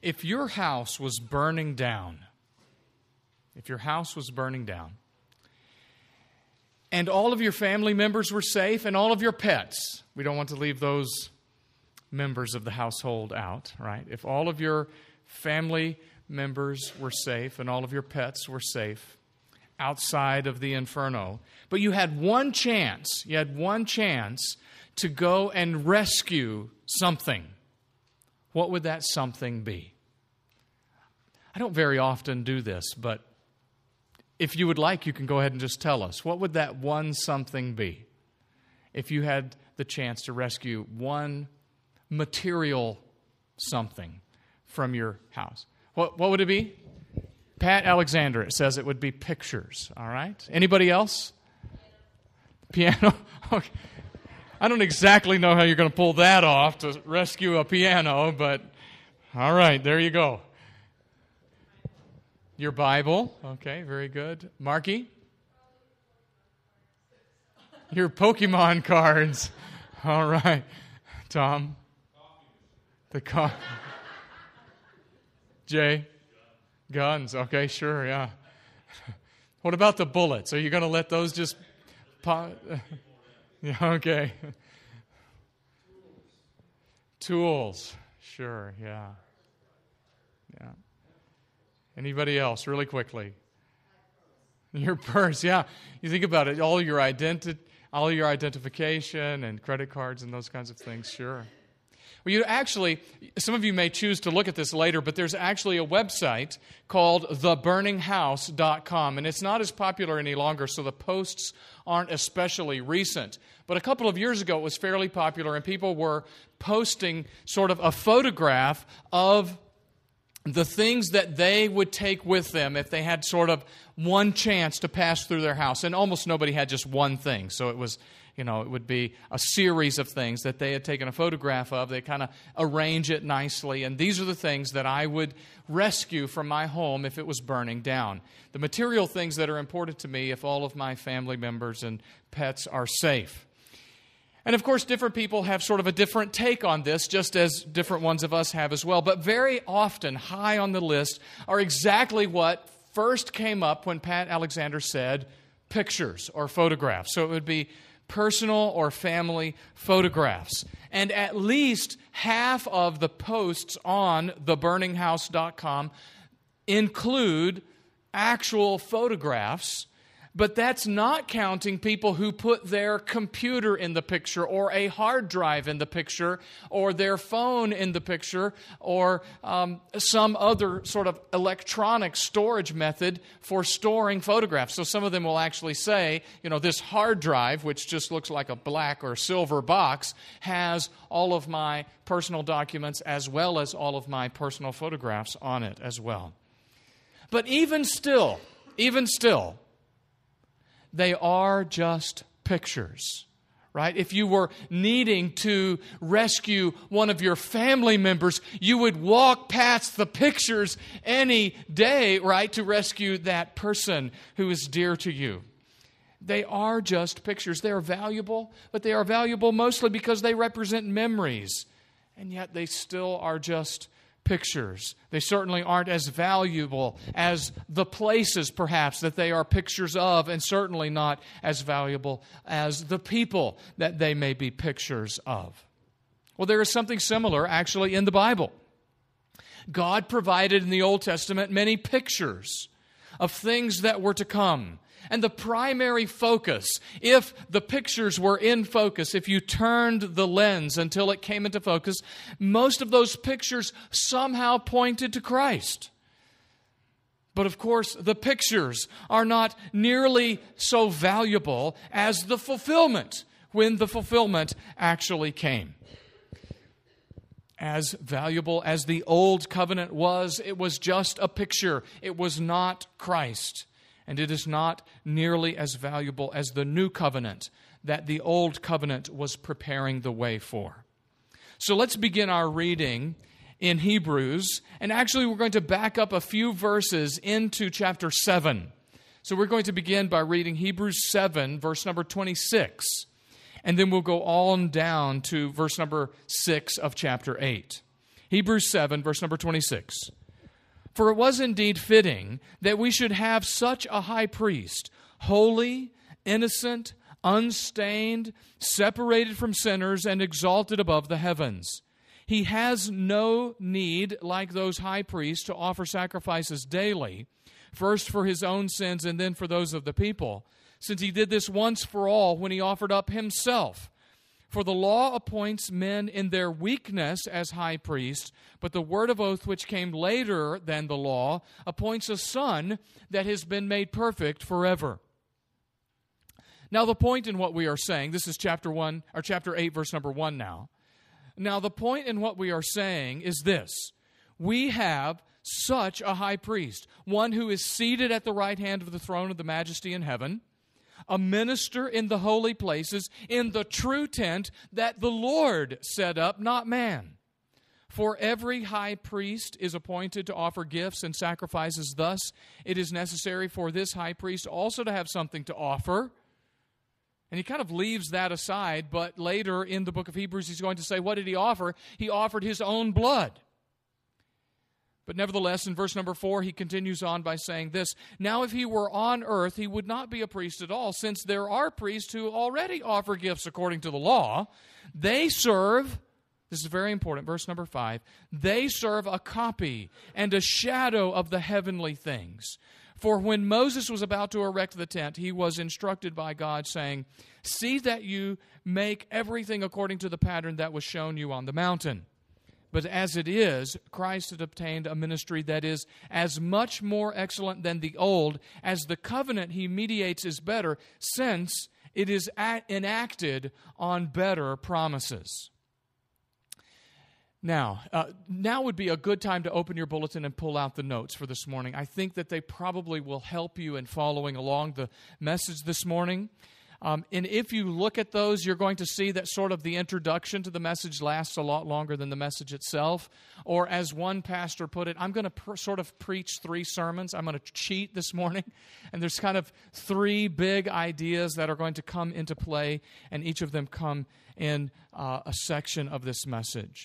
If your house was burning down, and all of your family members were safe, and all of your pets, we don't want to leave those members of the household out, right? If all of your family members were safe and all of your pets were safe outside of the inferno, but you had one chance to go and rescue something, what would that something be? I don't very often do this, but if you would like, you can go ahead and just tell us. What would that one something be if you had the chance to rescue one material something from your house? What would it be? Pat Alexander, it says it would be pictures, all right? Anybody else? Piano? Okay. I don't exactly know how you're going to pull that off to rescue a piano, but all right, there you go. Your Bible. Okay, very good. Marky? Your Pokemon cards. All right. Tom? The coffee. Jay? Guns. Okay, sure, yeah. What about the bullets? Are you going to let those just pop? Yeah, okay. Tools. Sure, yeah. Yeah. Anybody else, really quickly? Your purse, yeah. You think about it, all your identification and credit cards and those kinds of things, sure. Well, you actually, some of you may choose to look at this later, but there's actually a website called theburninghouse.com, and it's not as popular any longer, so the posts aren't especially recent. But a couple of years ago, it was fairly popular, and people were posting sort of a photograph of the things that they would take with them if they had sort of one chance to pass through their house. And almost nobody had just one thing. So it was, it would be a series of things that they had taken a photograph of. They kind of arrange it nicely. And these are the things that I would rescue from my home if it was burning down. The material things that are important to me if all of my family members and pets are safe. And of course, different people have sort of a different take on this, just as different ones of us have as well. But very often, high on the list are exactly what first came up when Pat Alexander said pictures or photographs. So it would be personal or family photographs. And at least half of the posts on theburninghouse.com include actual photographs. But that's not counting people who put their computer in the picture or a hard drive in the picture or their phone in the picture or some other sort of electronic storage method for storing photographs. So some of them will actually say, this hard drive, which just looks like a black or silver box, has all of my personal documents as well as all of my personal photographs on it as well. But even still, they are just pictures, right? If you were needing to rescue one of your family members, you would walk past the pictures any day, right, to rescue that person who is dear to you. They are just pictures. They are valuable, but they are valuable mostly because they represent memories, and yet they still are just pictures. They certainly aren't as valuable as the places, perhaps, that they are pictures of, and certainly not as valuable as the people that they may be pictures of. Well, there is something similar, actually, in the Bible. God provided in the Old Testament many pictures of things that were to come. And the primary focus, if the pictures were in focus, if you turned the lens until it came into focus, most of those pictures somehow pointed to Christ. But of course, the pictures are not nearly so valuable as the fulfillment, when the fulfillment actually came. As valuable as the old covenant was, it was just a picture. It was not Christ. And it is not nearly as valuable as the new covenant that the old covenant was preparing the way for. So let's begin our reading in Hebrews. And actually, we're going to back up a few verses into chapter 7. So we're going to begin by reading Hebrews 7, verse number 26. And then we'll go on down to verse number 6 of chapter 8. Hebrews 7, verse number 26. For it was indeed fitting that we should have such a high priest, holy, innocent, unstained, separated from sinners, and exalted above the heavens. He has no need, like those high priests, to offer sacrifices daily, first for his own sins and then for those of the people, since he did this once for all when he offered up himself. For the law appoints men in their weakness as high priests, but the word of oath which came later than the law appoints a son that has been made perfect forever. Now the point in what we are saying, this is chapter 8, verse number 1 now. Now the point in what we are saying is this: we have such a high priest, one who is seated at the right hand of the throne of the majesty in heaven, a minister in the holy places, in the true tent that the Lord set up, not man. For every high priest is appointed to offer gifts and sacrifices. Thus, it is necessary for this high priest also to have something to offer. And he kind of leaves that aside, but later in the book of Hebrews, he's going to say, what did he offer? He offered his own blood. But nevertheless, in verse number 4, he continues on by saying this: now if he were on earth, he would not be a priest at all, since there are priests who already offer gifts according to the law. They serve, this is very important, verse number 5, they serve a copy and a shadow of the heavenly things. For when Moses was about to erect the tent, he was instructed by God, saying, see that you make everything according to the pattern that was shown you on the mountain. But as it is, Christ had obtained a ministry that is as much more excellent than the old, as the covenant he mediates is better, since it is enacted on better promises. Now would be a good time to open your bulletin and pull out the notes for this morning. I think that they probably will help you in following along the message this morning. And if you look at those, you're going to see that sort of the introduction to the message lasts a lot longer than the message itself. Or as one pastor put it, I'm going to sort of preach 3 sermons. I'm going to cheat this morning. And there's kind of 3 big ideas that are going to come into play, and each of them come in a section of this message.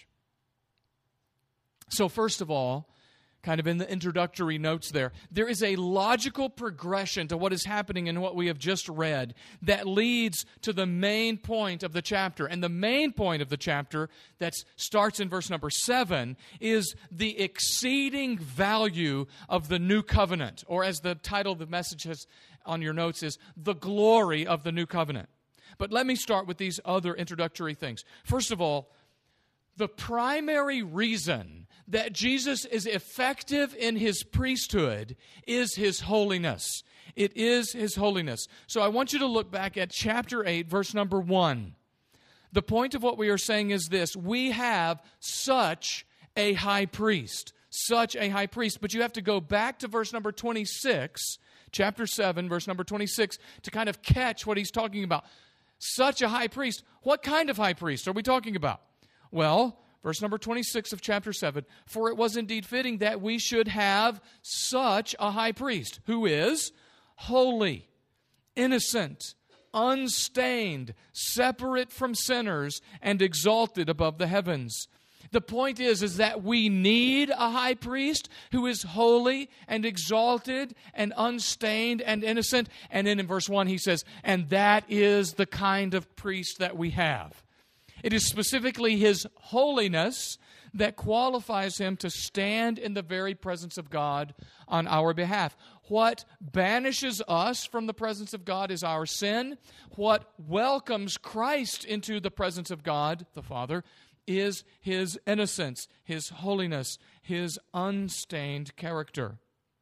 So first of all, kind of in the introductory notes there is a logical progression to what is happening in what we have just read that leads to the main point of the chapter. And the main point of the chapter that starts in verse number 7 is the exceeding value of the new covenant, or as the title of the message has on your notes is, the glory of the new covenant. But let me start with these other introductory things. First of all, the primary reason that Jesus is effective in his priesthood is his holiness. It is his holiness. So I want you to look back at chapter 8, verse number 1. The point of what we are saying is this: we have such a high priest. Such a high priest. But you have to go back to verse number 26, chapter 7, verse number 26, to kind of catch what he's talking about. Such a high priest. What kind of high priest are we talking about? Well, verse number 26 of chapter 7, for it was indeed fitting that we should have such a high priest, who is holy, innocent, unstained, separate from sinners, and exalted above the heavens. The point is that we need a high priest who is holy and exalted and unstained and innocent. And then in verse 1 he says, and that is the kind of priest that we have. It is specifically his holiness that qualifies him to stand in the very presence of God on our behalf. What banishes us from the presence of God is our sin. What welcomes Christ into the presence of God, the Father, is his innocence, his holiness, his unstained character.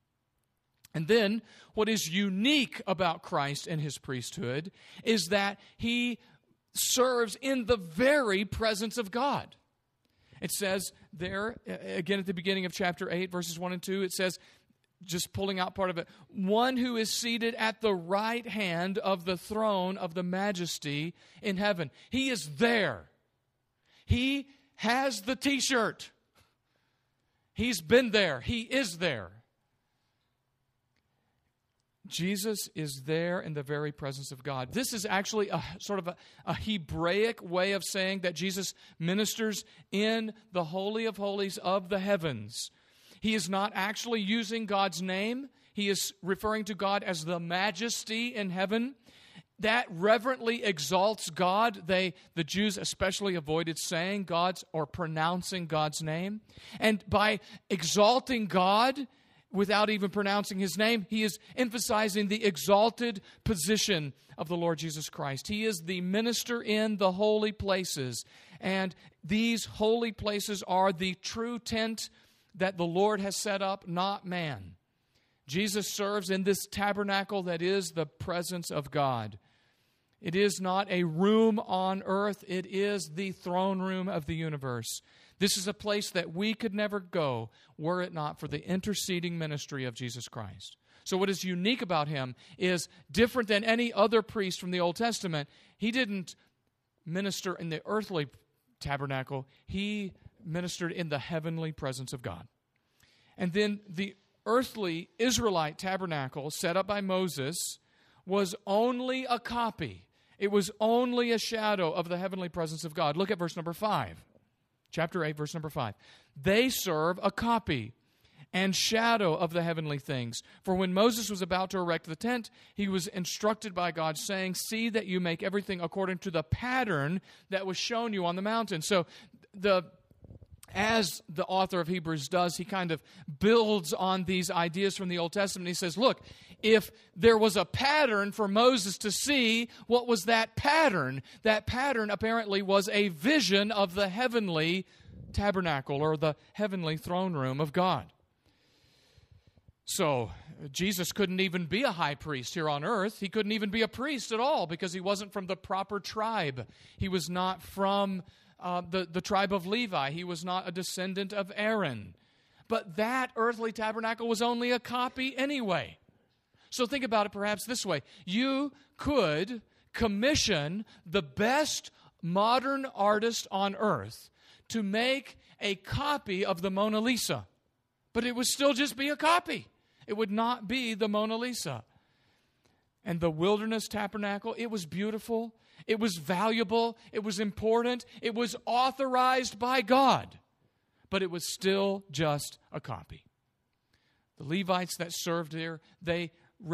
And then, what is unique about Christ and his priesthood is that he serves in the very presence of God. It says there, again at the beginning of chapter 8, verses 1 and 2, it says, just pulling out part of it, one who is seated at the right hand of the throne of the majesty in heaven. He is there. He has the t-shirt. He's been there. He is there. Jesus is there in the very presence of God. This is actually a sort of a Hebraic way of saying that Jesus ministers in the Holy of Holies of the heavens. He is not actually using God's name. He is referring to God as the majesty in heaven. That reverently exalts God. The Jews especially avoided saying God's or pronouncing God's name. And by exalting God without even pronouncing His name, he is emphasizing the exalted position of the Lord Jesus Christ. He is the minister in the holy places. And these holy places are the true tent that the Lord has set up, not man. Jesus serves in this tabernacle that is the presence of God. It is not a room on earth. It is the throne room of the universe. This is a place that we could never go were it not for the interceding ministry of Jesus Christ. So what is unique about Him is different than any other priest from the Old Testament. He didn't minister in the earthly tabernacle. He ministered in the heavenly presence of God. And then the earthly Israelite tabernacle set up by Moses was only a copy. It was only a shadow of the heavenly presence of God. Look at verse number 5. Chapter 8, verse number 5. They serve a copy and shadow of the heavenly things. For when Moses was about to erect the tent, he was instructed by God, saying, see that you make everything according to the pattern that was shown you on the mountain. So as the author of Hebrews does, he kind of builds on these ideas from the Old Testament. He says, look, if there was a pattern for Moses to see, what was that pattern? That pattern apparently was a vision of the heavenly tabernacle or the heavenly throne room of God. So Jesus couldn't even be a high priest here on earth. He couldn't even be a priest at all because he wasn't from the proper tribe. He was not from the tribe of Levi. He was not a descendant of Aaron. But that earthly tabernacle was only a copy anyway. So think about it perhaps this way. You could commission the best modern artist on earth to make a copy of the Mona Lisa. But it would still just be a copy. It would not be the Mona Lisa. And the wilderness tabernacle, it was beautiful. It was valuable. It was important. It was authorized by God. But it was still just a copy. The Levites that served there, they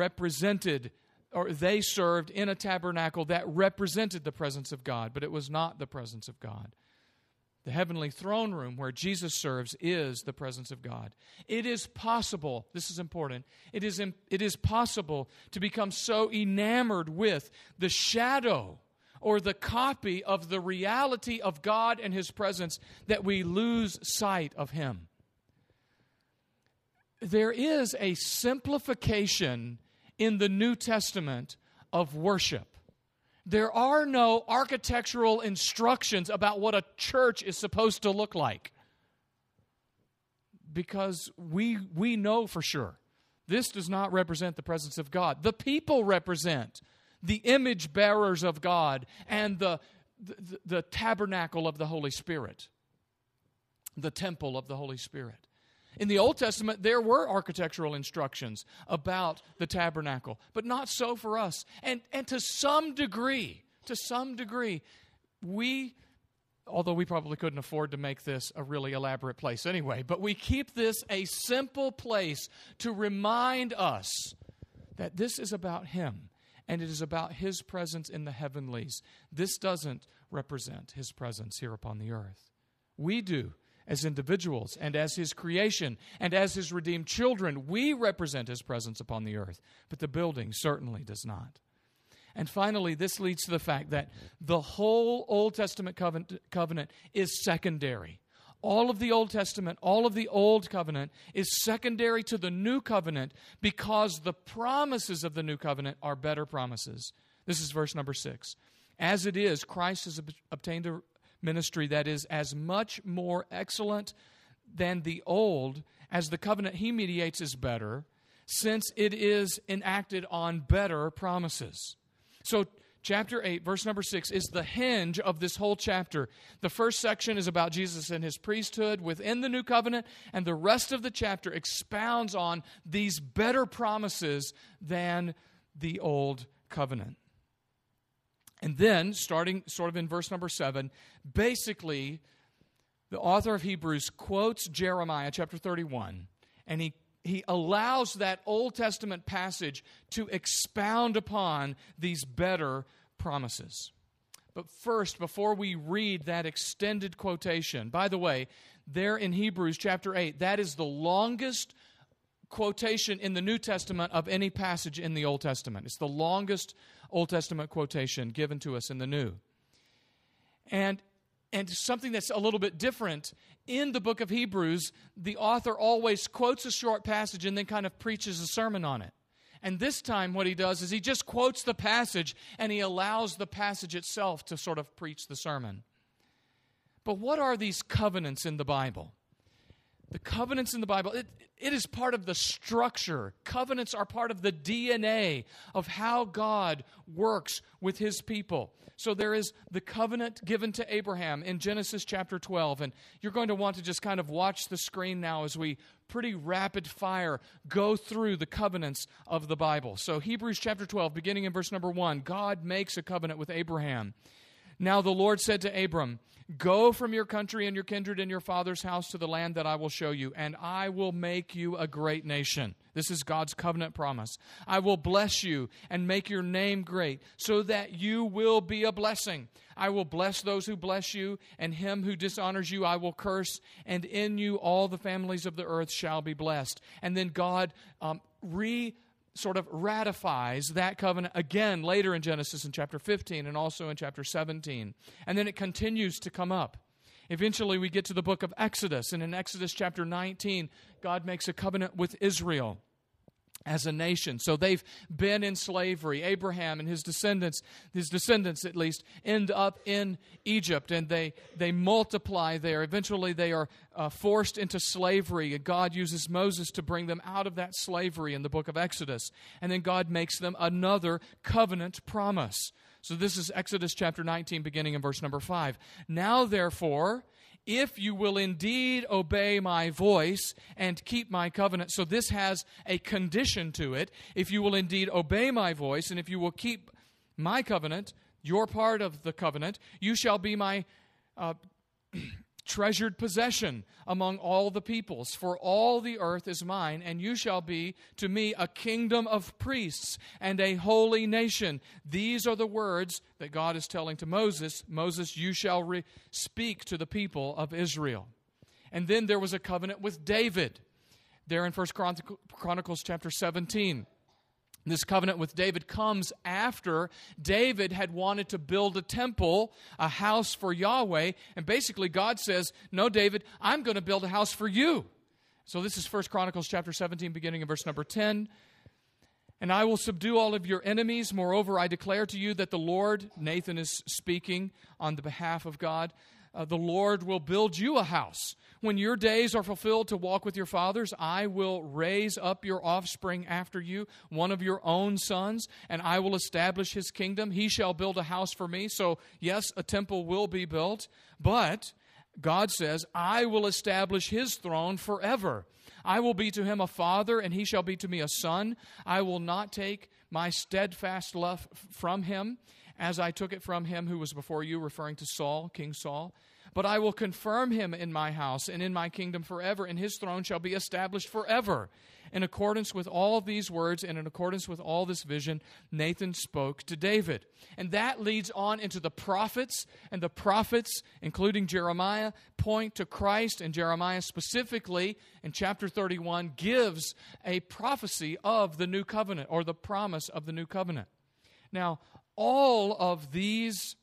served in a tabernacle that represented the presence of God, but it was not the presence of God. The heavenly throne room where Jesus serves is the presence of God. It is possible, this is important, it is possible to become so enamored with the shadow or the copy of the reality of God and His presence that we lose sight of Him. There is a simplification in the New Testament of worship. There are no architectural instructions about what a church is supposed to look like. Because we know for sure this does not represent the presence of God. The people represent the image bearers of God and the tabernacle of the Holy Spirit, the temple of the Holy Spirit. In the Old Testament, there were architectural instructions about the tabernacle, but not so for us. And to some degree, although we probably couldn't afford to make this a really elaborate place anyway, but we keep this a simple place to remind us that this is about Him, and it is about His presence in the heavenlies. This doesn't represent His presence here upon the earth. We do. As individuals and as His creation and as His redeemed children, we represent His presence upon the earth, but the building certainly does not. And finally, this leads to the fact that the whole Old Testament covenant is secondary. All of the Old Testament, all of the Old Covenant is secondary to the New Covenant because the promises of the New Covenant are better promises. This is verse number 6. As it is, Christ has obtained a ministry that is as much more excellent than the old, as the covenant He mediates is better, since it is enacted on better promises. So chapter 8, verse number 6, is the hinge of this whole chapter. The first section is about Jesus and his priesthood within the new covenant, and the rest of the chapter expounds on these better promises than the old covenant. And then, starting sort of in verse number 7, basically, the author of Hebrews quotes Jeremiah chapter 31, and he allows that Old Testament passage to expound upon these better promises. But first, before we read that extended quotation, by the way, there in Hebrews chapter 8, that is the longest quotation in the New Testament of any passage in the Old Testament. It's the longest Old Testament quotation given to us in the New. And something that's a little bit different, in the book of Hebrews, the author always quotes a short passage and then kind of preaches a sermon on it. And this time what he does is he just quotes the passage and he allows the passage itself to sort of preach the sermon. But what are these covenants in the Bible? The covenants in the Bible, it is part of the structure. Covenants are part of the DNA of how God works with his people. So there is the covenant given to Abraham in Genesis chapter 12. And you're going to want to just kind of watch the screen now as we pretty rapid fire go through the covenants of the Bible. So Hebrews chapter 12, beginning in verse number 1, God makes a covenant with Abraham. Now the Lord said to Abram, "Go from your country and your kindred and your father's house to the land that I will show you, and I will make you a great nation." This is God's covenant promise. "I will bless you and make your name great, so that you will be a blessing. I will bless those who bless you, and him who dishonors you I will curse, and in you all the families of the earth shall be blessed." And then God sort of ratifies that covenant again later in Genesis in chapter 15 and also in chapter 17. And then it continues to come up. Eventually we get to the book of Exodus, and in Exodus chapter 19, God makes a covenant with Israel as a nation. So they've been in slavery. Abraham and his descendants at least, end up in Egypt, and they multiply there. Eventually they are forced into slavery, and God uses Moses to bring them out of that slavery in the book of Exodus. And then God makes them another covenant promise. So this is Exodus chapter 19, beginning in verse number 5. "Now therefore, if you will indeed obey my voice and keep my covenant." So this has a condition to it. If you will indeed obey my voice and if you will keep my covenant, your part of the covenant, you shall be my treasured possession among all the peoples. For all the earth is mine, and you shall be to me a kingdom of priests and a holy nation. These are the words that God is telling to Moses. "Moses, you shall speak to the people of Israel." And then there was a covenant with David there in 1 Chronicles chapter 17. This covenant with David comes after David had wanted to build a temple, a house for Yahweh. And basically God says, "No, David, I'm going to build a house for you." So this is 1 Chronicles chapter 17, beginning in verse number 10. "And I will subdue all of your enemies. Moreover, I declare to you that the Lord," Nathan is speaking on the behalf of God, "the Lord will build you a house. When your days are fulfilled to walk with your fathers, I will raise up your offspring after you, one of your own sons, and I will establish his kingdom. He shall build a house for me." So, yes, a temple will be built, but God says, "I will establish his throne forever. I will be to him a father, and he shall be to me a son. I will not take my steadfast love from him, as I took it from him who was before you," referring to Saul, King Saul. "But I will confirm him in my house and in my kingdom forever, and his throne shall be established forever." In accordance with all these words and in accordance with all this vision, Nathan spoke to David. And that leads on into the prophets, and the prophets, including Jeremiah, point to Christ, and Jeremiah specifically in chapter 31 gives a prophecy of the new covenant, or the promise of the new covenant. Now, all of these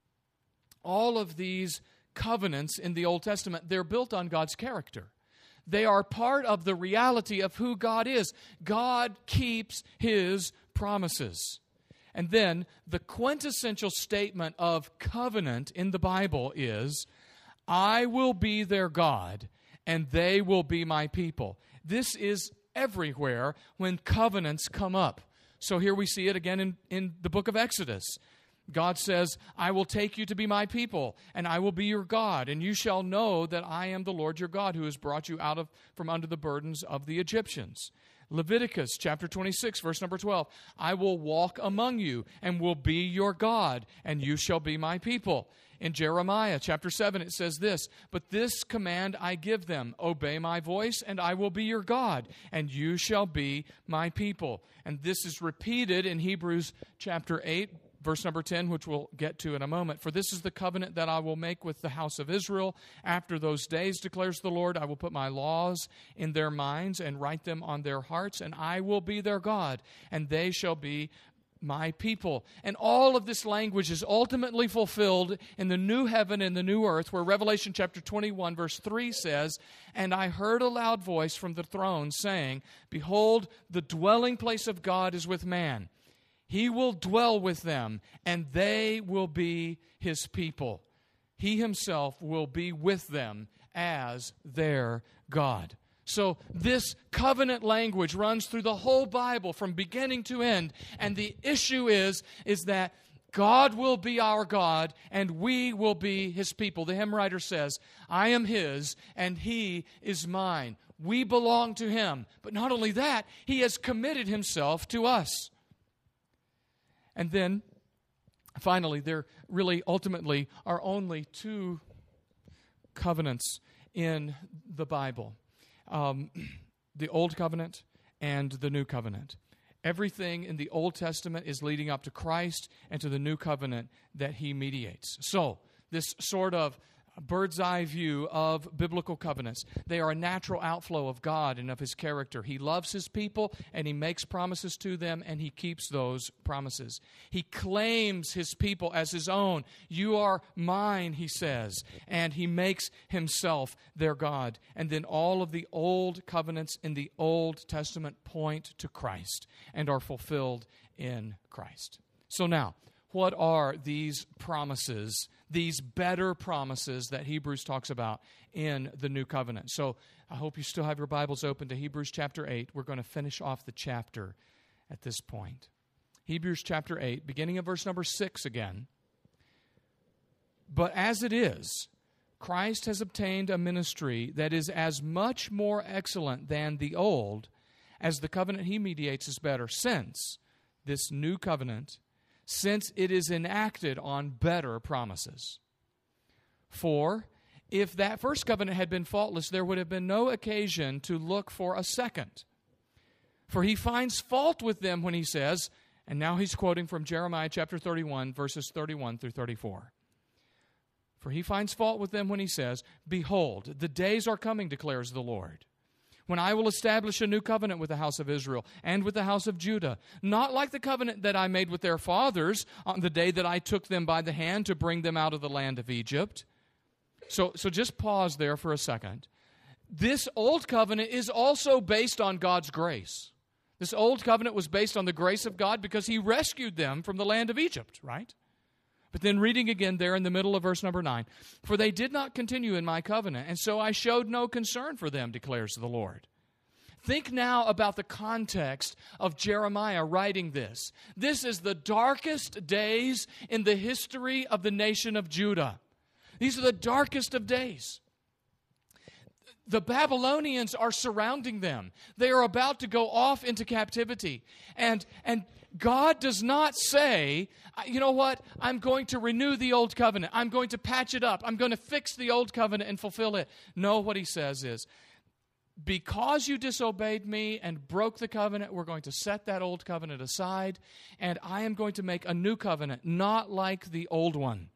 covenants in the Old Testament, they're built on God's character. They are part of the reality of who God is. God keeps his promises. And then the quintessential statement of covenant in the Bible is, "I will be their God, and they will be my people." This is everywhere when covenants come up. So here we see it again in the book of Exodus. God says, I will take you to be my people, and I will be your God, and you shall know that I am the Lord your God, who has brought you out from under the burdens of the Egyptians. Leviticus chapter 26, verse number 12, I will walk among you, and will be your God, and you shall be my people. In Jeremiah chapter 7, it says this, but this command I give them, obey my voice, and I will be your God, and you shall be my people. And this is repeated in Hebrews chapter 8, verse number 10, which we'll get to in a moment. For this is the covenant that I will make with the house of Israel. After those days, declares the Lord, I will put my laws in their minds and write them on their hearts, and I will be their God, and they shall be my people. And all of this language is ultimately fulfilled in the new heaven and the new earth, where Revelation chapter 21, verse 3 says, and I heard a loud voice from the throne saying, behold, the dwelling place of God is with man. He will dwell with them, and they will be his people. He himself will be with them as their God. So this covenant language runs through the whole Bible from beginning to end. And the issue is that God will be our God, and we will be his people. The hymn writer says, I am his, and he is mine. We belong to him. But not only that, he has committed himself to us. And then, finally, there really ultimately are only two covenants in the Bible. The Old Covenant and the New Covenant. Everything in the Old Testament is leading up to Christ and to the New Covenant that he mediates. So, this sort of bird's eye view of biblical covenants. They are a natural outflow of God and of his character. He loves his people, and he makes promises to them, and he keeps those promises. He claims his people as his own. You are mine, he says, and he makes himself their God. And then all of the old covenants in the Old Testament point to Christ and are fulfilled in Christ. So now, what are these promises, these better promises that Hebrews talks about in the New Covenant? So I hope you still have your Bibles open to Hebrews chapter 8. We're going to finish off the chapter at this point. Hebrews chapter 8, beginning at verse number 6 again. But as it is, Christ has obtained a ministry that is as much more excellent than the old, as the covenant he mediates is better, since this new covenant, since it is enacted on better promises. For if that first covenant had been faultless, there would have been no occasion to look for a second. For he finds fault with them when he says, and now he's quoting from Jeremiah chapter 31, verses 31 through 34. For he finds fault with them when he says, behold, the days are coming, declares the Lord, when I will establish a new covenant with the house of Israel and with the house of Judah, not like the covenant that I made with their fathers on the day that I took them by the hand to bring them out of the land of Egypt. So just pause there for a second. This old covenant is also based on God's grace. This old covenant was based on the grace of God because he rescued them from the land of Egypt, right? But then reading again there in the middle of verse number 9, for they did not continue in my covenant, and so I showed no concern for them, declares the Lord. Think now about the context of Jeremiah writing this. This is the darkest days in the history of the nation of Judah. These are the darkest of days. The Babylonians are surrounding them. They are about to go off into captivity. And God does not say, you know what, I'm going to renew the old covenant. I'm going to patch it up. I'm going to fix the old covenant and fulfill it. No, what he says is, because you disobeyed me and broke the covenant, we're going to set that old covenant aside, and I am going to make a new covenant, not like the old one.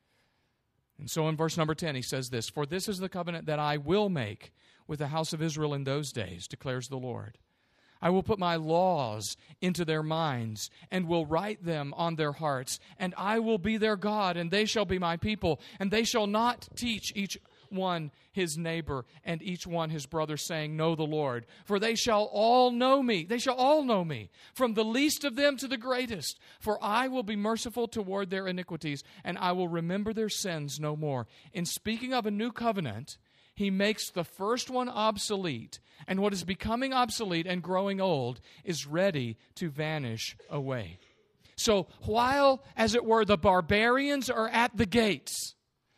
And so in verse number 10, he says this, for this is the covenant that I will make with the house of Israel in those days, declares the Lord. I will put my laws into their minds and will write them on their hearts, and I will be their God, and they shall be my people, and they shall not teach each one his neighbor and each one his brother, saying, know the Lord. For they shall all know me. They shall all know me, from the least of them to the greatest. For I will be merciful toward their iniquities, and I will remember their sins no more. In speaking of a new covenant, he makes the first one obsolete, and what is becoming obsolete and growing old is ready to vanish away. So while, as it were, the barbarians are at the gates,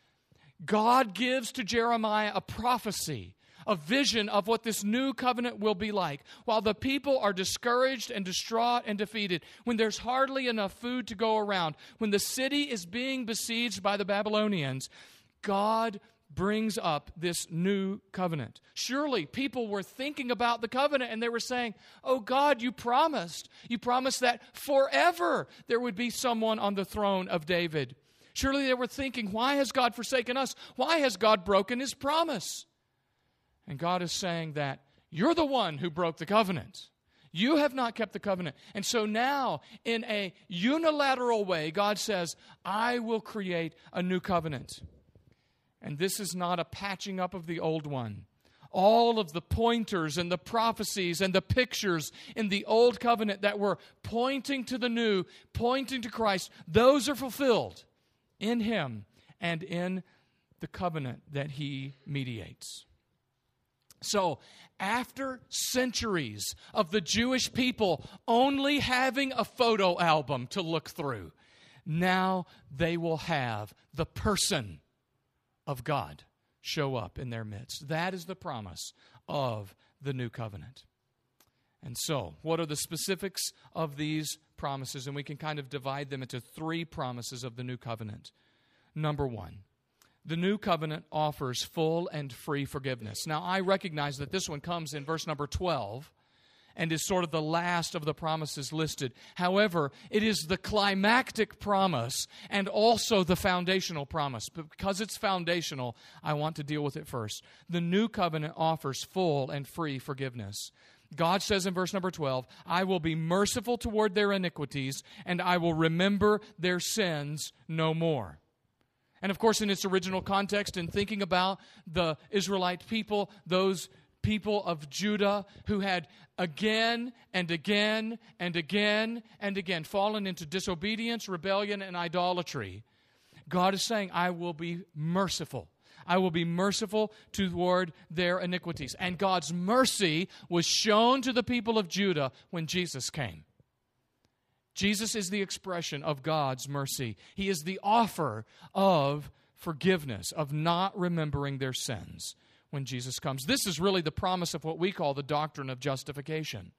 God gives to Jeremiah a prophecy, a vision of what this new covenant will be like. While the people are discouraged and distraught and defeated, when there's hardly enough food to go around, when the city is being besieged by the Babylonians, God brings up this new covenant. Surely people were thinking about the covenant and they were saying, oh God, you promised that forever there would be someone on the throne of David. Surely they were thinking, why has God forsaken us? Why has God broken his promise? And God is saying that you're the one who broke the covenant. You have not kept the covenant. And so now, in a unilateral way, God says, I will create a new covenant. And this is not a patching up of the old one. All of the pointers and the prophecies and the pictures in the old covenant that were pointing to the new, pointing to Christ, those are fulfilled in Him and in the covenant that He mediates. So, after centuries of the Jewish people only having a photo album to look through, now they will have the person of God show up in their midst. That is the promise of the new covenant. And so, what are the specifics of these promises? And we can kind of divide them into three promises of the new covenant. Number one, the new covenant offers full and free forgiveness. Now, I recognize that this one comes in verse number 12 and is sort of the last of the promises listed. However, it is the climactic promise and also the foundational promise. But because it's foundational, I want to deal with it first. The new covenant offers full and free forgiveness. God says in verse number 12, I will be merciful toward their iniquities, and I will remember their sins no more. And of course, in its original context, in thinking about the Israelite people, those people of Judah who had again and again and again and again fallen into disobedience, rebellion, and idolatry, God is saying, I will be merciful. I will be merciful toward their iniquities. And God's mercy was shown to the people of Judah when Jesus came. Jesus is the expression of God's mercy. He is the offer of forgiveness, of not remembering their sins when Jesus comes. This is really the promise of what we call the doctrine of justification.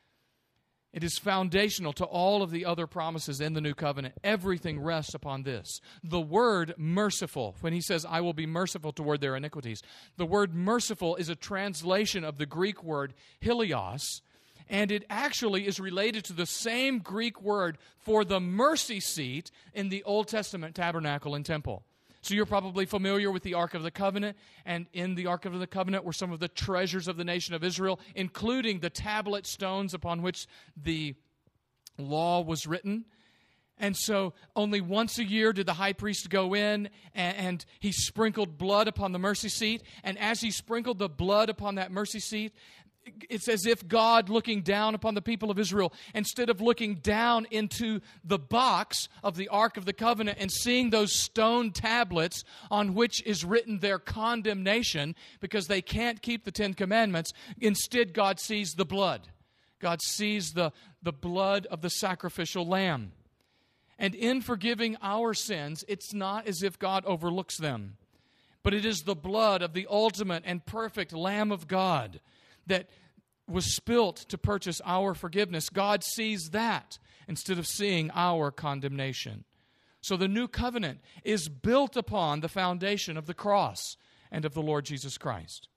It is foundational to all of the other promises in the new covenant. Everything rests upon this. The word merciful, when he says, I will be merciful toward their iniquities, the word merciful is a translation of the Greek word helios, and it actually is related to the same Greek word for the mercy seat in the Old Testament tabernacle and temple. So you're probably familiar with the Ark of the Covenant, and in the Ark of the Covenant were some of the treasures of the nation of Israel, including the tablet stones upon which the law was written. And so only once a year did the high priest go in, and he sprinkled blood upon the mercy seat. And as he sprinkled the blood upon that mercy seat, it's as if God, looking down upon the people of Israel, instead of looking down into the box of the Ark of the Covenant and seeing those stone tablets on which is written their condemnation because they can't keep the Ten Commandments, instead God sees the blood. God sees the blood of the sacrificial lamb. And in forgiving our sins, it's not as if God overlooks them, but it is the blood of the ultimate and perfect Lamb of God that was spilt to purchase our forgiveness. God sees that instead of seeing our condemnation. So the new covenant is built upon the foundation of the cross and of the Lord Jesus Christ.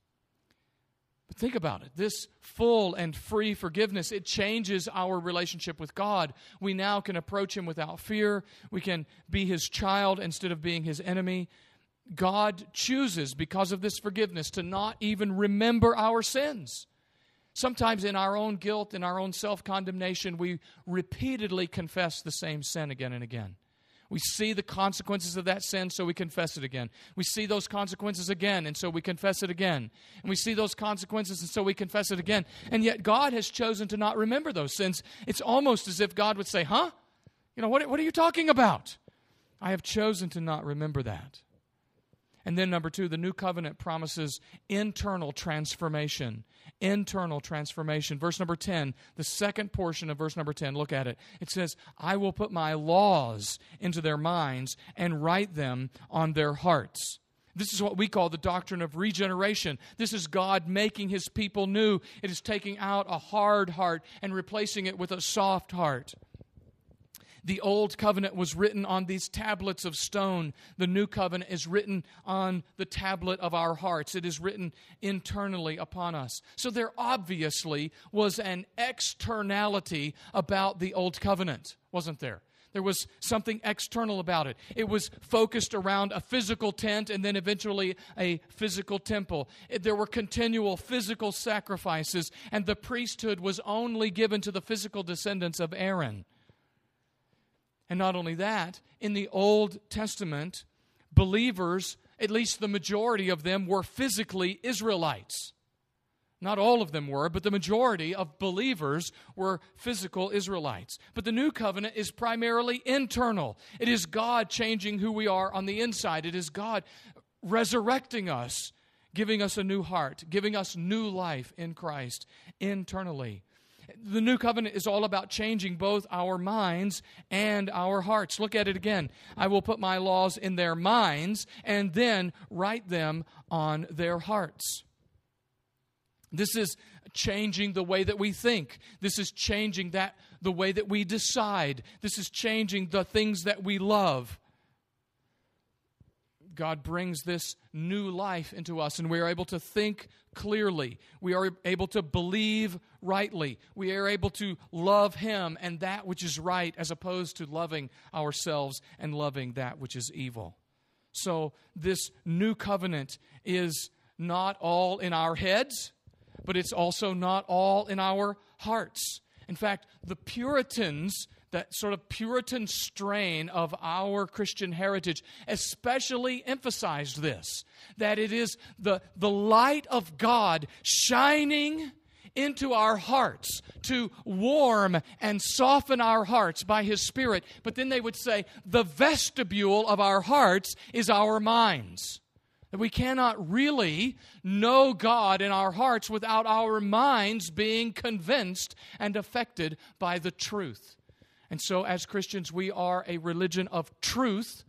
But think about it. This full and free forgiveness, it changes our relationship with God. We now can approach Him without fear. We can be His child instead of being His enemy. God chooses, because of this forgiveness, to not even remember our sins. Sometimes in our own guilt, in our own self-condemnation, we repeatedly confess the same sin again and again. We see the consequences of that sin, so we confess it again. We see those consequences again, and so we confess it again. And we see those consequences, and so we confess it again. And yet God has chosen to not remember those sins. It's almost as if God would say, huh? What are you talking about? I have chosen to not remember that. And then number 2, the new covenant promises internal transformation. Internal transformation. Verse number 10, the second portion of verse number 10, look at it. It says, I will put my laws into their minds and write them on their hearts. This is what we call the doctrine of regeneration. This is God making His people new. It is taking out a hard heart and replacing it with a soft heart. The old covenant was written on these tablets of stone. The new covenant is written on the tablet of our hearts. It is written internally upon us. So there obviously was an externality about the old covenant, wasn't there? There was something external about it. It was focused around a physical tent and then eventually a physical temple. There were continual physical sacrifices, and the priesthood was only given to the physical descendants of Aaron. And not only that, in the Old Testament, believers, at least the majority of them, were physically Israelites. Not all of them were, but the majority of believers were physical Israelites. But the new covenant is primarily internal. It is God changing who we are on the inside. It is God resurrecting us, giving us a new heart, giving us new life in Christ internally. The new covenant is all about changing both our minds and our hearts. Look at it again. I will put my laws in their minds and then write them on their hearts. This is changing the way that we think. This is changing the way that we decide. This is changing the things that we love. God brings this new life into us, and we are able to think clearly. We are able to believe rightly. We are able to love Him and that which is right, as opposed to loving ourselves and loving that which is evil. So this new covenant is not all in our heads, but it's also not all in our hearts. In fact, the Puritans, that sort of Puritan strain of our Christian heritage, especially emphasized this, that it is the light of God shining into our hearts to warm and soften our hearts by His Spirit. But then they would say the vestibule of our hearts is our minds. That we cannot really know God in our hearts without our minds being convinced and affected by the truth. And so as Christians, we are a religion of truth.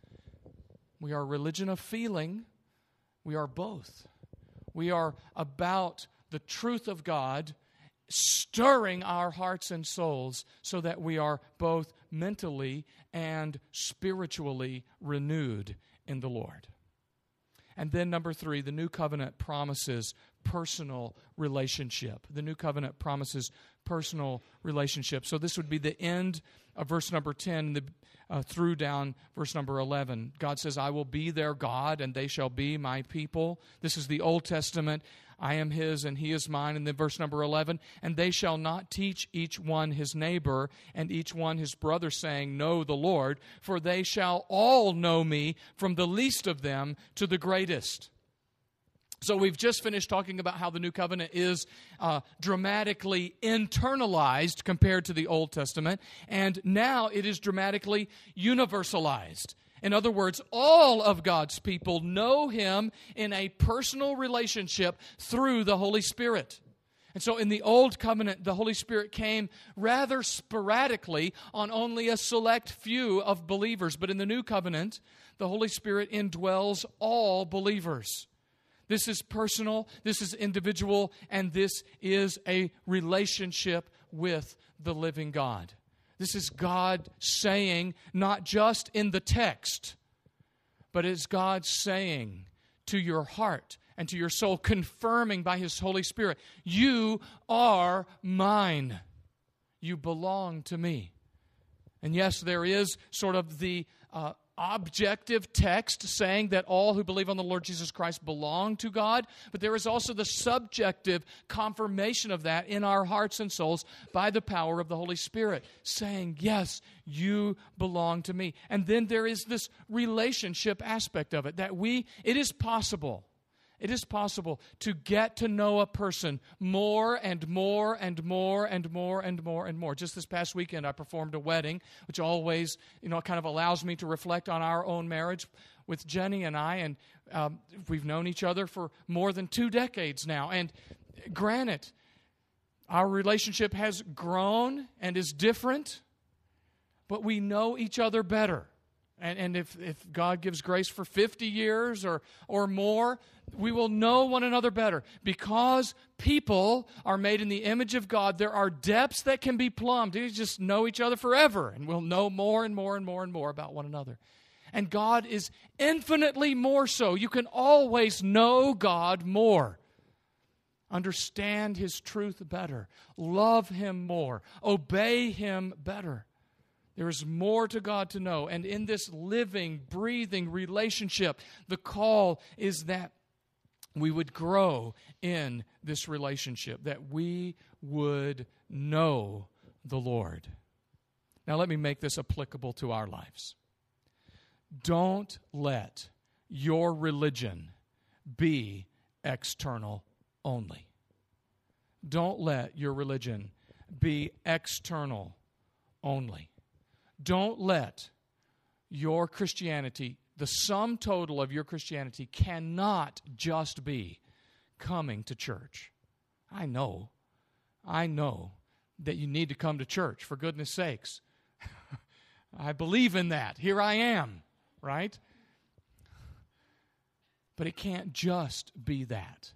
We are a religion of feeling. We are both. We are about the truth of God stirring our hearts and souls so that we are both mentally and spiritually renewed in the Lord. And then number 3, the new covenant promises personal relationship. The new covenant promises personal relationship. So this would be the end of verse number 10 through down verse number 11. God says, I will be their God, and they shall be my people. This is the Old Testament. I am His, and He is mine. And then verse number 11, and they shall not teach each one his neighbor, and each one his brother, saying, Know the Lord, for they shall all know me, from the least of them to the greatest. So we've just finished talking about how the New Covenant is dramatically internalized compared to the Old Testament, and now it is dramatically universalized. In other words, all of God's people know Him in a personal relationship through the Holy Spirit. And so in the Old Covenant, the Holy Spirit came rather sporadically on only a select few of believers. But in the New Covenant, the Holy Spirit indwells all believers. This is personal, this is individual, and this is a relationship with the living God. This is God saying, not just in the text, but it's God saying to your heart and to your soul, confirming by His Holy Spirit, you are mine. You belong to me. And yes, there is sort of the objective text saying that all who believe on the Lord Jesus Christ belong to God, but there is also the subjective confirmation of that in our hearts and souls by the power of the Holy Spirit, saying, yes, you belong to me. And then there is this relationship aspect of it, that it is possible to get to know a person more and more and more and more and more and more. Just this past weekend, I performed a wedding, which always, kind of allows me to reflect on our own marriage. with Jenny and I, and we've known each other for more than 2 decades now. And granted, our relationship has grown and is different, but we know each other better. And if God gives grace for 50 years or more, we will know one another better. Because people are made in the image of God, there are depths that can be plumbed. We just know each other forever, and we'll know more and more and more and more about one another. And God is infinitely more so. You can always know God more. Understand His truth better. Love Him more. Obey Him better. There is more to God to know. And in this living, breathing relationship, the call is that we would grow in this relationship, that we would know the Lord. Now let me make this applicable to our lives. Don't let your religion be external only. Don't let your religion be external only. Don't let your Christianity, the sum total of your Christianity, cannot just be coming to church. I know that you need to come to church, for goodness sakes. I believe in that. Here I am, right? But it can't just be that.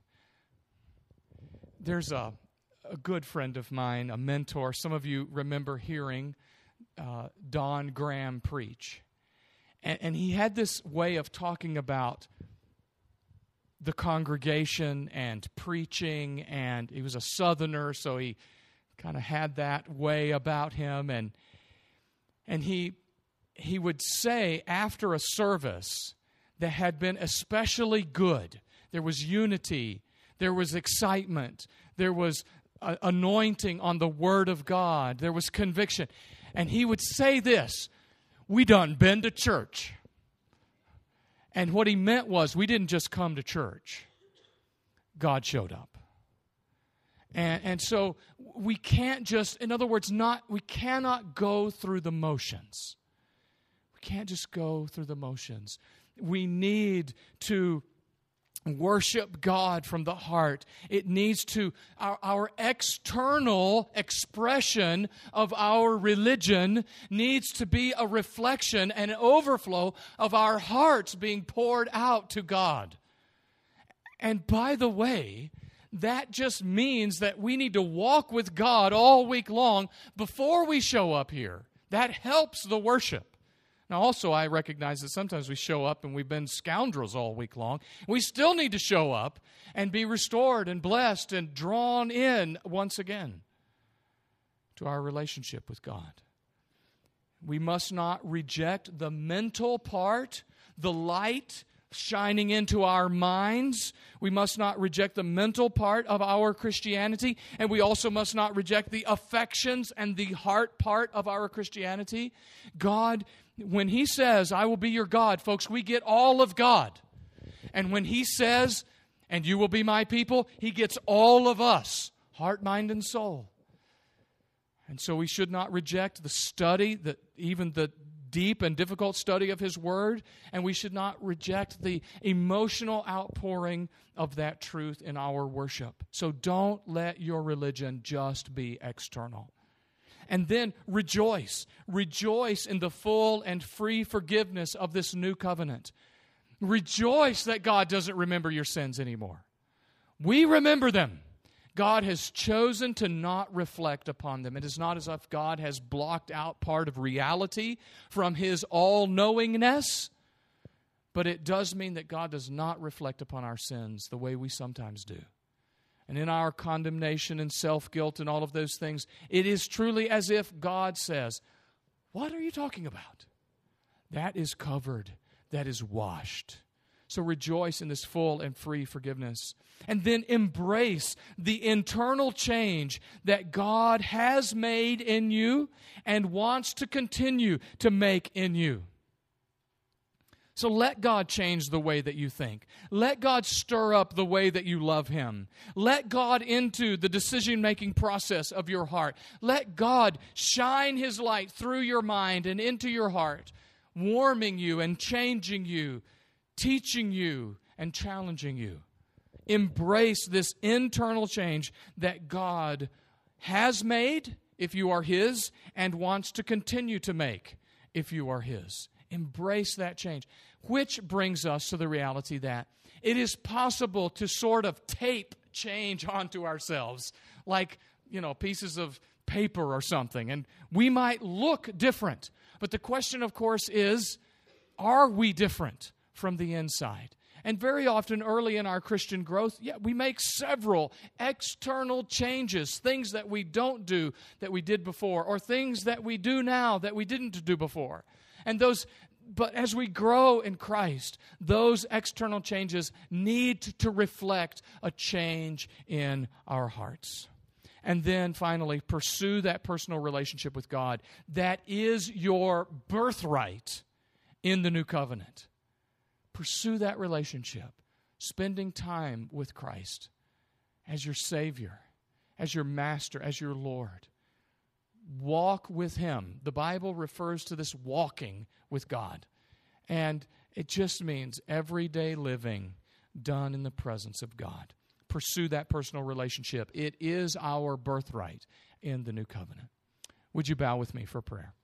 There's a good friend of mine, a mentor. Some of you remember hearing Don Graham preach. And he had this way of talking about the congregation and preaching, and he was a Southerner, so he kind of had that way about him. And he would say after a service that had been especially good, there was unity, there was excitement, there was anointing on the Word of God, there was conviction. And he would say this, "We done been to church." And what he meant was, we didn't just come to church. God showed up. And so we can't just, in other words, we cannot go through the motions. We can't just go through the motions. We need to worship God from the heart. It needs to, our external expression of our religion needs to be a reflection and an overflow of our hearts being poured out to God. And by the way, that just means that we need to walk with God all week long before we show up here. That helps the worship. Now, also, I recognize that sometimes we show up and we've been scoundrels all week long. We still need to show up and be restored and blessed and drawn in once again to our relationship with God. We must not reject the mental part, the light shining into our minds. We must not reject the mental part of our Christianity, and we also must not reject the affections and the heart part of our Christianity. God, when He says, "I will be your God," folks, we get all of God. And when He says, "And you will be my people," He gets all of us, heart, mind, and soul. And so we should not reject the study, even the deep and difficult study of His Word, and we should not reject the emotional outpouring of that truth in our worship. So don't let your religion just be external. And then rejoice. Rejoice in the full and free forgiveness of this new covenant. Rejoice that God doesn't remember your sins anymore. We remember them. God has chosen to not reflect upon them. It is not as if God has blocked out part of reality from His all-knowingness, but it does mean that God does not reflect upon our sins the way we sometimes do. And in our condemnation and self-guilt and all of those things, it is truly as if God says, "What are you talking about?" That is covered. That is washed. So rejoice in this full and free forgiveness. And then embrace the internal change that God has made in you and wants to continue to make in you. So let God change the way that you think. Let God stir up the way that you love Him. Let God into the decision-making process of your heart. Let God shine His light through your mind and into your heart, warming you and changing you teaching you and challenging you. Embrace this internal change that God has made if you are His and wants to continue to make if you are His. Embrace that change. Which brings us to the reality that it is possible to sort of tape change onto ourselves, like, pieces of paper or something, and we might look different. But the question, of course, is, are we different from the inside? And very often early in our Christian growth, we make several external changes, things that we don't do that we did before, or things that we do now that we didn't do before. But as we grow in Christ, those external changes need to reflect a change in our hearts. And then finally, pursue that personal relationship with God. That is your birthright in the new covenant. Pursue that relationship, spending time with Christ as your Savior, as your Master, as your Lord. Walk with Him. The Bible refers to this walking with God. And it just means everyday living done in the presence of God. Pursue that personal relationship. It is our birthright in the new covenant. Would you bow with me for prayer?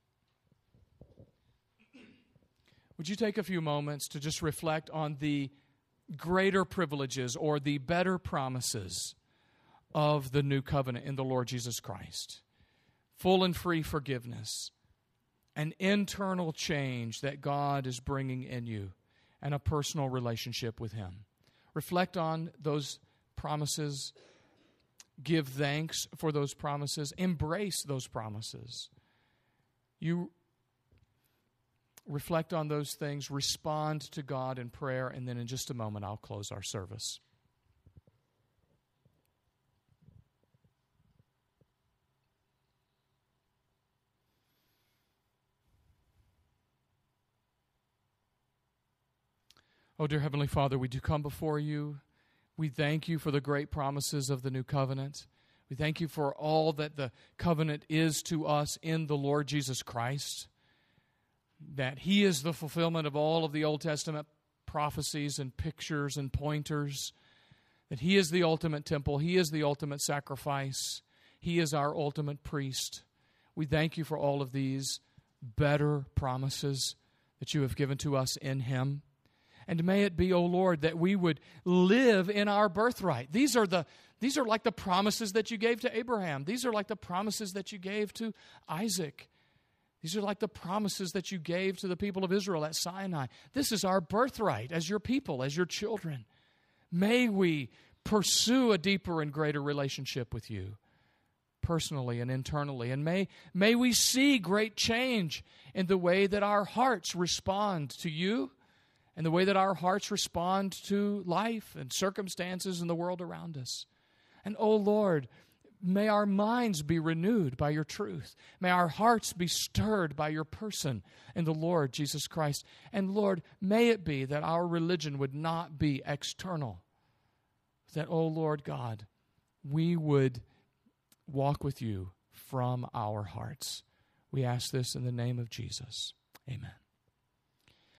Would you take a few moments to just reflect on the greater privileges or the better promises of the new covenant in the Lord Jesus Christ? Full and free forgiveness, an internal change that God is bringing in you, and a personal relationship with Him. Reflect on those promises. Give thanks for those promises. Embrace those promises. You reflect on those things. Respond to God in prayer. And then in just a moment, I'll close our service. Oh, dear Heavenly Father, we do come before you. We thank you for the great promises of the new covenant. We thank you for all that the covenant is to us in the Lord Jesus Christ, that He is the fulfillment of all of the Old Testament prophecies and pictures and pointers, that He is the ultimate temple, He is the ultimate sacrifice, He is our ultimate priest. We thank you for all of these better promises that you have given to us in Him. And may it be, O Lord, that we would live in our birthright. These are like the promises that you gave to Abraham. These are like the promises that you gave to Isaac. These are like the promises that you gave to the people of Israel at Sinai. This is our birthright as your people, as your children. May we pursue a deeper and greater relationship with you, personally and internally. And may we see great change in the way that our hearts respond to you, and the way that our hearts respond to life and circumstances in the world around us. And, oh Lord, may our minds be renewed by your truth. May our hearts be stirred by your person in the Lord Jesus Christ. And, Lord, may it be that our religion would not be external. That, oh Lord God, we would walk with you from our hearts. We ask this in the name of Jesus. Amen.